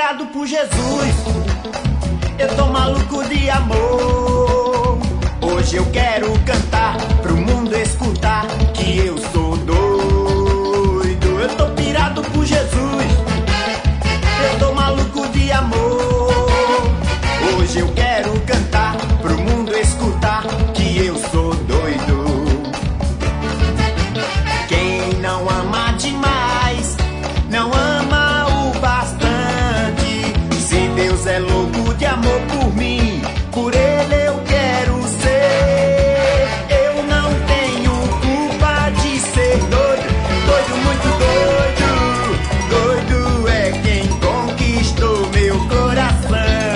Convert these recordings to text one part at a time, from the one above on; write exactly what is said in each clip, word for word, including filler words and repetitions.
pirado por Jesus, eu tô maluco de amor. Hoje eu quero cantar pro mundo escutar que eu sou doido. Eu tô pirado por Jesus, eu tô maluco de amor. Hoje eu quero cantar pro mundo escutar que eu sou doido. Quem não ama demais, não ama o bastante. Se Deus é louco de amor por mim, por ele eu quero ser. Eu não tenho culpa de ser doido, doido, muito doido. Doido é quem conquistou meu coração.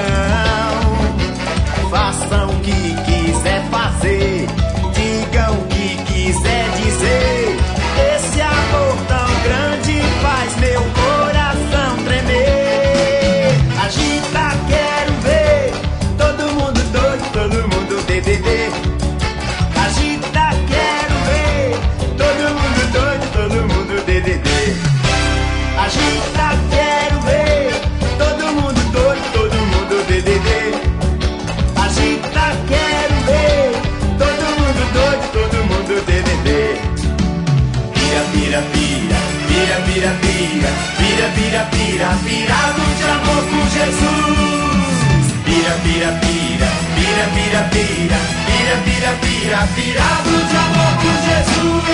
Façam o que quiser fazer, digam o que quiser dizer. Esse amor tão grande faz meu coração tremer. Agita, quero ver todo mundo doido, todo mundo D D D. Agita, quero ver todo mundo doido, todo mundo D D D. Agita, quero ver todo mundo doido, todo mundo D D D. Agita, quero ver todo mundo doido, todo mundo D D D. Pira, pira, pira, pira, pira, pira, pira, pira, pira, pirado de amor por Jesus. Pira, pira, pira, pira, pira, pira, pira, pira, pira, pirado de amor por Jesus.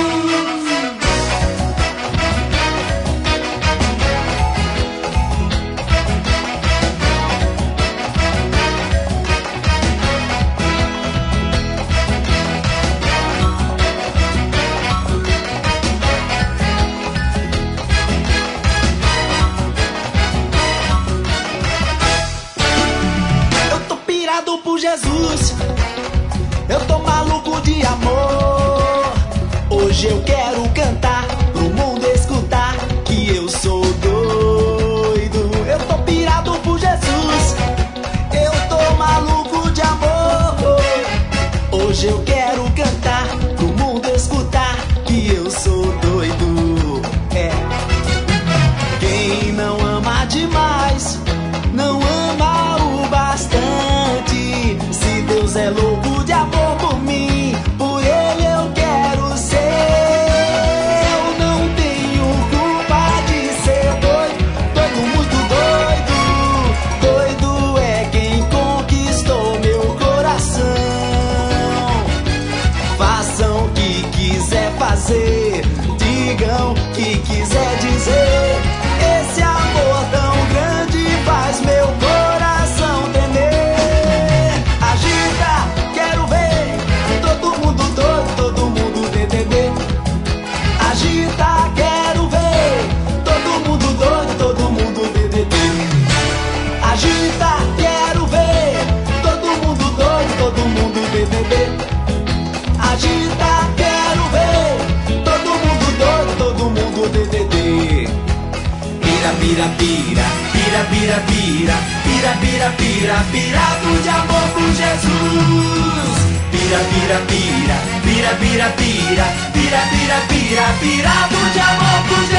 Por Jesus, eu tô maluco de amor. Hoje eu quero cantar pro mundo escutar que eu sou doido. Eu tô pirado por Jesus, eu tô maluco de amor. Hoje eu quero cantar pro mundo escutar que eu sou doido. É. Quem não ama demais, não ama o bastante. Se Deus é louco de amor por mim, por ele eu quero ser. Eu não tenho culpa de ser doido, doido, muito doido. Doido é quem conquistou meu coração. Façam o que quiser fazer, digam o que quiser dizer. Esse amor tão grande faz meu coração tremer. Agita, quero ver todo mundo doido, todo mundo D D D. Agita, quero ver todo mundo doido, todo mundo D D D. Agita, quero ver todo mundo doido, todo mundo D D D. Agita, quero ver todo mundo doido, todo mundo D D D. Pira, pira, pira, pira, pira, pira, pira, pira, pira, pirado de amor por Jesus. Pira, pira, pira, pira, pira, pira, pira, pira, pira, pirado de amor por Jesus.